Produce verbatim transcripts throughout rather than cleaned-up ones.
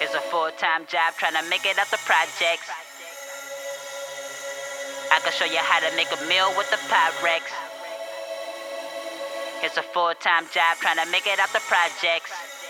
It's a full-time job trying to make it out the projects. I can show you how to make a meal with the Pyrex. It's a full-time job trying to make it out the projects.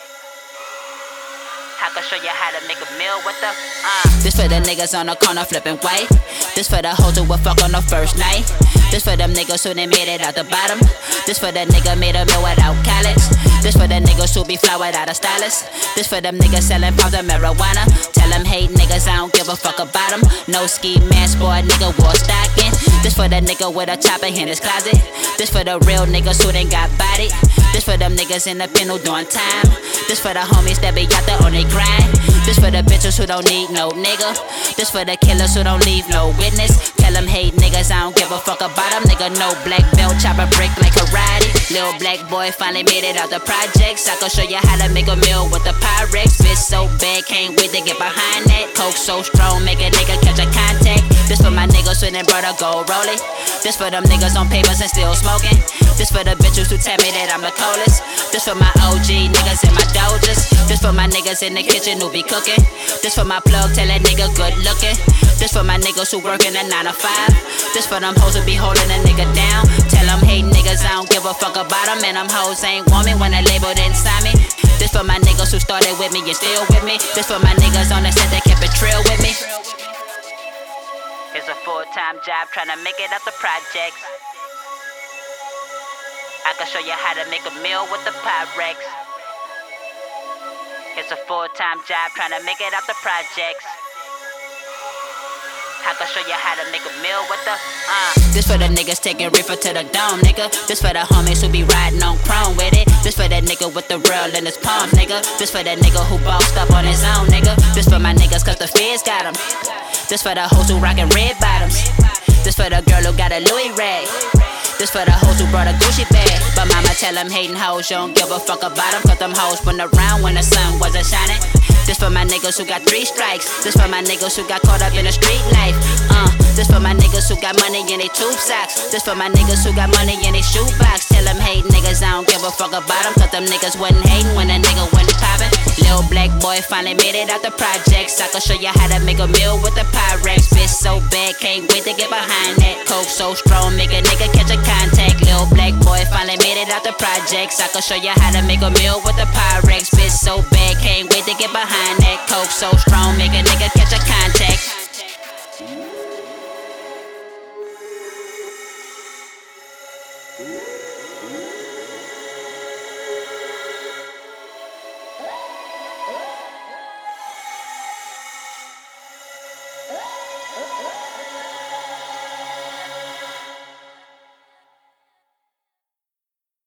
I can show you how to make a meal with the uh. This for the niggas on the corner flipping white. This for the hoes who will fuck on the first night. This for them niggas who they made it out the bottom. This for the nigga made a meal without college. This for the niggas who be fly without a stylist. This for them niggas selling pounds of marijuana. Tell them hate niggas I don't give a fuck about them. No ski mask, boy, nigga wore stocking. This for the nigga with a chopper in his closet. This for the real niggas who done got bodied. This for them niggas in the pen who doing time. This for the homies that be out there on they grind. This for the bitches who don't need no nigga. This for the killers who don't leave no witness. Tell them hate niggas I don't give a fuck about them. Nigga no black belt, chopper brick like karate. Little black boy finally made it out the projects. I can show you how to make a meal with the Pyrex. Bitch so bad, can't wait to get behind that. Coke so strong, make a nigga catch a contact. This for my niggas who done brought a gold rollie. This for them niggas on papers and still smoking. This for the bitches who tell me that I'm the coldest. This for my O G niggas and my dojas. This for my niggas in the kitchen who be cooking. This for my plug, tell that nigga good looking. This for my niggas who working a nine to five. This for them hoes who be holding a nigga down. Tell them hate niggas I don't give a fuck about them. And them hoes ain't want me when the label didn't sign me. This for my niggas who started with me and still with me. This for my niggas on the set that kept it trail with me. It's a full-time job trying to make it out the projects. I can show you how to make a meal with the Pyrex. It's a full-time job trying to make it out the projects. I can show you how to make a meal with the uh. This for the niggas taking reefer to the dome, nigga. This for the homies who be riding on chrome with it. This for that nigga with the real in his palm, nigga. This for that nigga who bossed up on his own, nigga. This for my niggas cause the feds got him. This for the hoes who rockin' red bottoms. This for the girl who got a Louis rag. This for the hoes who brought a Gucci bag. But mama tell them hating hoes, you don't give a fuck about them. Cause them hoes went around when the sun wasn't shining. This for my niggas who got three strikes. This for my niggas who got caught up in the street life. Uh, this for my niggas who got money in they tube socks. This for my niggas who got money in they shoebox. Tell them hate niggas I don't give a fuck about them. Cause them niggas wasn't hating when a nigga wasn't poppin'. Little black boy finally made it out the projects. I can show you how to make a meal with the Pyrex. Bitch so bad, can't wait to get behind that. Coke so strong, make a nigga catch a contact. Little black boy finally made it out the projects. I can show you how to make a meal with the Pyrex.